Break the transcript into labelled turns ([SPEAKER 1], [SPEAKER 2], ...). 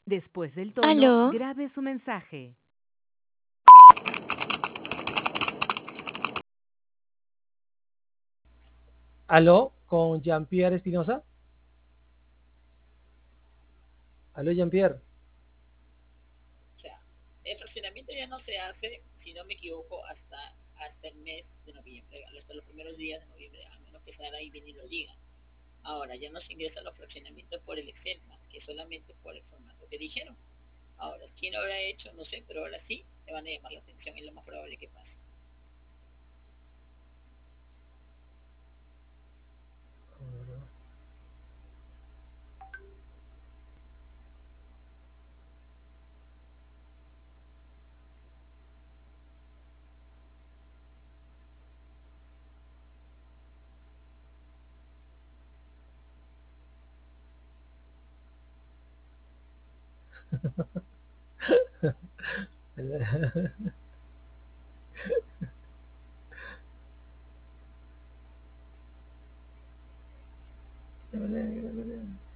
[SPEAKER 1] Después del tono,
[SPEAKER 2] Aló,
[SPEAKER 1] grabe su mensaje.
[SPEAKER 3] Aló, con Jean-Pierre Espinosa. Aló, Jean-Pierre.
[SPEAKER 4] O sea, el fraccionamiento ya no se hace, si no me equivoco, hasta el mes de noviembre, hasta los primeros días de noviembre, a menos que Sara y Vini lo digan. Ahora, ya no se ingresan los fraccionamientos por el Excelma, que solamente por el formato que dijeron. Ahora, ¿quién lo habrá hecho? No sé, pero ahora sí te van a llamar la atención, es lo más probable que pase.
[SPEAKER 3] Hola.